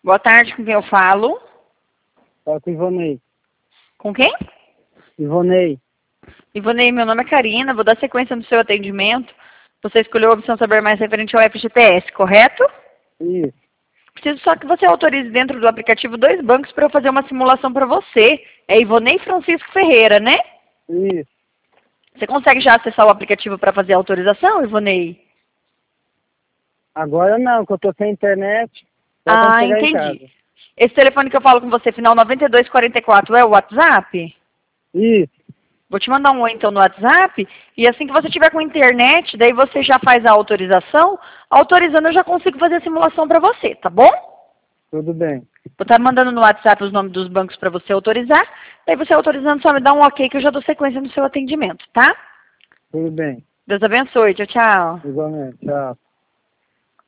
Boa tarde, com quem eu falo? Fala com Ivonei. Com quem? Ivonei. Ivonei, meu nome é Karina, vou dar sequência no seu atendimento. Você escolheu a opção Saber Mais referente ao FGTS, correto? Isso. Preciso só que você autorize dentro do aplicativo 2 bancos para eu fazer uma simulação para você. É Ivonei Francisco Ferreira, né? Isso. Você consegue já acessar o aplicativo para fazer a autorização, Ivonei? Agora não, que eu tô sem internet. Só quando chegar em casa. Entendi. Esse telefone que eu falo com você, final 9244, é o WhatsApp? Isso. Vou te mandar um oi então no WhatsApp, e assim que você tiver com internet, daí você já faz a autorização. Autorizando eu já consigo fazer a simulação para você, tá bom? Tudo bem. Vou estar mandando no WhatsApp os nomes dos bancos para você autorizar. Daí você autorizando só me dá um ok que eu já dou sequência no seu atendimento, tá? Tudo bem. Deus abençoe. Tchau, tchau. Igualmente. Tchau.